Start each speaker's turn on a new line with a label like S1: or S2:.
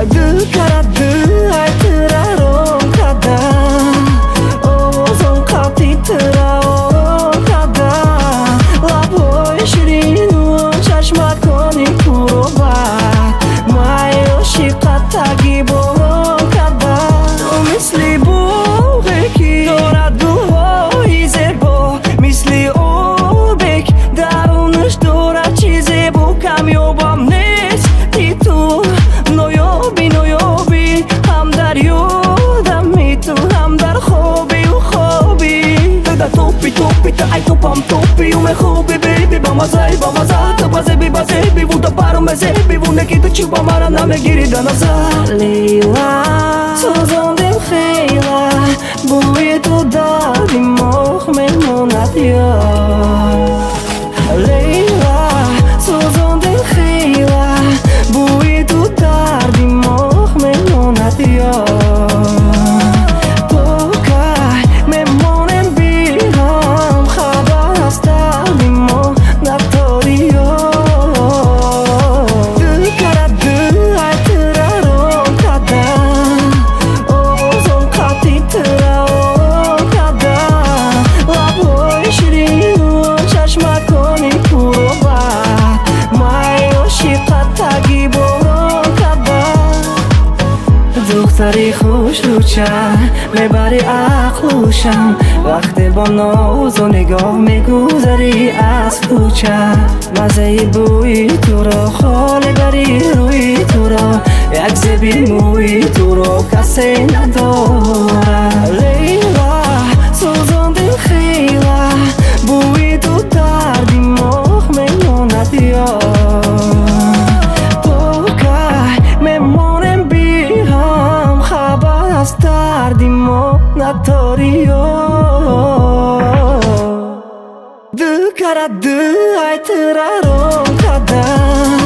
S1: dil qaradi aytirarom qadam ovozim qat'iy tirar qadam laboy shirin chashma koni kurobat mayoshi qatagi borom qadam misli bug'i ki dorad gulhoyi zebo misli obek darunish dorad chi zebo kamyobam nest tu noyobi noyobi ham dar yodam tu ham dar khobi u khobi da topi topi ta ay topam topi u me khobi baby ba maza ta bazebi bazebi vuda paro me zebi vune ki tu chuba mara na me giri da nazar Leila sozondim khayla buyi tu dadim moh memonat ya Leila sozondim khayla buyi tu dadim moh memonat ya Tokay memonem biham khabar astadim moh natoriyo Dil qaradi aytirarom qadam ovozim qat'iy tirar qadam laboy shirin chashma koni kurobat mayoshi qatagi borom qadam دختری خوش روچم میبری عقلوشم وقتی با ناز و نگاه میگذری از کوچم مزه بوی تو را خاله بری روی تو را یک زبی موی تو را کسی نداره لیلا سوزاندیم خیلی بوی تو دردی مخ میماند یار از دردی ما نداری دل qaradi aytirarom qadam